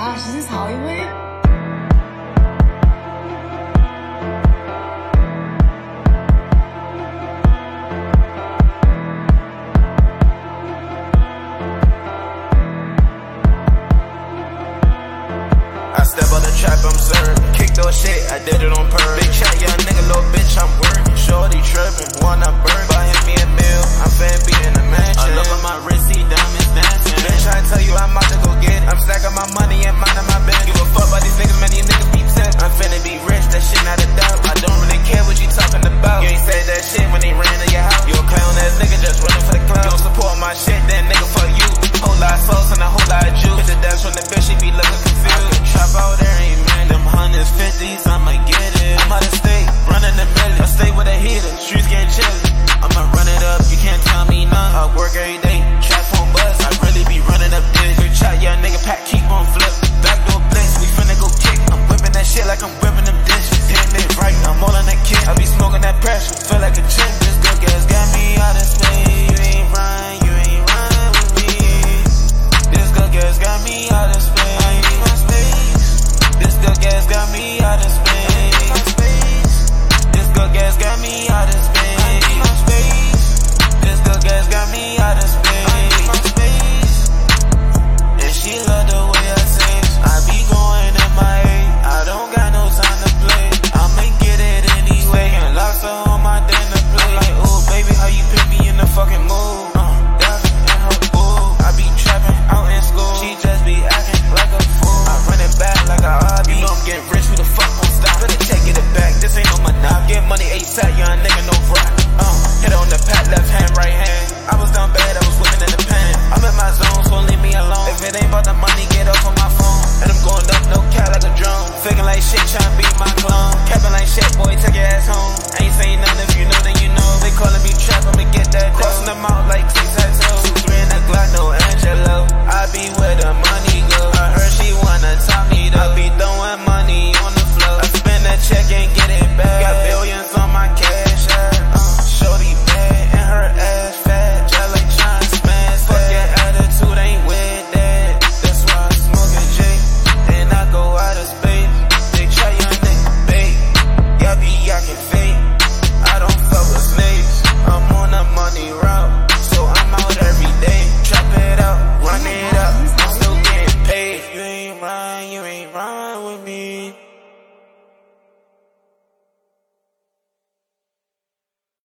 花时间草，因为。 I step on the trap, I'm serving. Kick those shit, I did it on purpose. Big chat, young nigga, little bitch, I'm working. Shorty trippin', wanna burn, buy him me a meal. I'm fan be in the mansion. I look on my wrist, see diamonds dancing. Bitch, I tell you I'm about to go get it. I'm stacking my money and minding my business. Give a fuck about these niggas, man, these niggas be tipped. I'm finna be rich, that shit not a doubt. I don't really care what you talking about. You ain't said that shit when they ran to your house. You a clown ass nigga just running for the clout. You don't support my shit, then nigga fuck you. Whole lot of sauce and a whole lot of juice. Hit the dance from the bitch, she be looking confused. Trap out there, ain't man. Them 150s, I'ma get it. I'm out of state, running the million. I stay with a heater, streets getting chilly. I'ma run it up, you can't tell me none. I work every day, trap on buzz. I really be running up this. Good chat, young nigga, pack, keep on flip. Backdoor blitz, we finna go kick. I'm whipping that shit like I'm whipping them dishes. Hitting it right, I'm all on that kick. I be smoking that pressure, feel like a chick. This good gas got me out of space. You ain't rhyme with me. This good gas got me out of space. This good gas got me out of space. This good gas got me out of space. This good gas got me out of space. And she love the way I sing. I be going MIA. I don't got no time to play. I'ma get it anyway. And lots of on my dinner plate. Like, oh baby, how you pick me in the fucking mood? Dabbing in her boo. I be trapping out in school. She just be acting like a fool. I run it back like a hobby. You know I'm getting rich, who the fuck won't stop? Better check it back, this ain't no monopoly. Get money ASAP, young nigga, no rock. Hit on the pad, left hand, right hand. I was down bad, I was swimming in the pan. I'm in my zone, so leave me alone. If it ain't about the money, get off on my phone. And I'm going up, no cat like a drone. Faking like shit, trying to beat my clone. Capping like shit, boy, take your ass home. Ain't saying nothing, if you know, then you know. They calling me trap, I'ma get that dough. Crossing them out like tic-tac-toe. 2-3 in the Glock, no Angelo. I be with